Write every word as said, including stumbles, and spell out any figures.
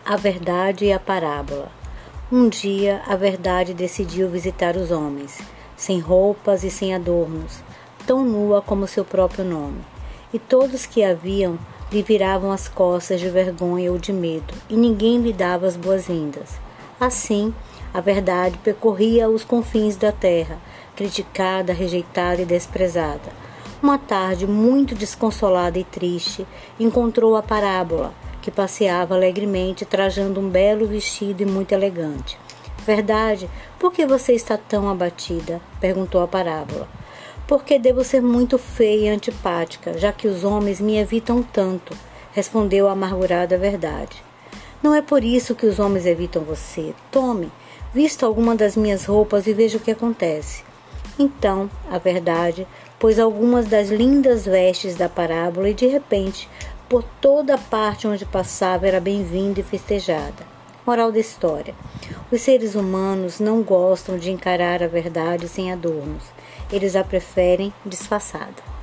A verdade e a parábola. Um dia, a verdade decidiu visitar os homens, sem roupas e sem adornos, tão nua como seu próprio nome. E todos que a viam lhe viravam as costas de vergonha ou de medo, e ninguém lhe dava as boas-vindas. Assim, a verdade percorria os confins da terra, criticada, rejeitada e desprezada. Uma tarde, muito desconsolada e triste, encontrou a parábola, que passeava alegremente trajando um belo vestido e muito elegante. Verdade, por que você está tão abatida? Perguntou a parábola. Porque devo ser muito feia e antipática, já que os homens me evitam tanto, respondeu a amargurada verdade. Não é por isso que os homens evitam você. Tome, vista alguma das minhas roupas e veja o que acontece. Então, a verdade pôs algumas das lindas vestes da parábola e, de repente, por toda a parte onde passava era bem-vinda e festejada. Moral da história: os seres humanos não gostam de encarar a verdade sem adornos. Eles a preferem disfarçada.